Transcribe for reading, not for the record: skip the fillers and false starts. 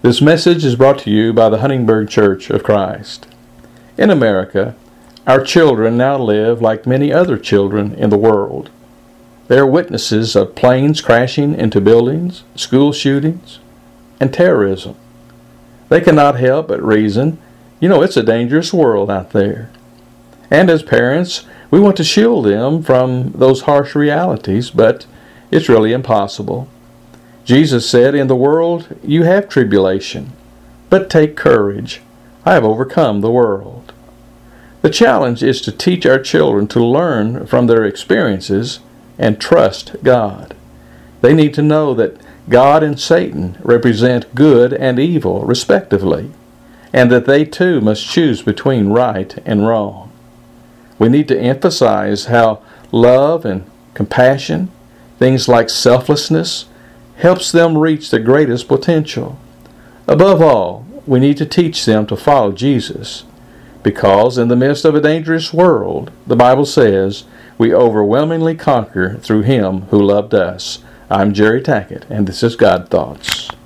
This message is brought to you by the Huntingburg Church of Christ. In America, our children now live like many other children in the world. They are witnesses of planes crashing into buildings, school shootings, and terrorism. They cannot help but reason, it's a dangerous world out there. And as parents, we want to shield them from those harsh realities, but it's really impossible. Jesus said, "In the world you have tribulation, but take courage. I have overcome the world." The challenge is to teach our children to learn from their experiences and trust God. They need to know that God and Satan represent good and evil, respectively, and that they too must choose between right and wrong. We need to emphasize how love and compassion, things like selflessness, helps them reach their greatest potential. Above all, we need to teach them to follow Jesus, because in the midst of a dangerous world, the Bible says, we overwhelmingly conquer through Him who loved us. I'm Jerry Tackett, and this is God Thoughts.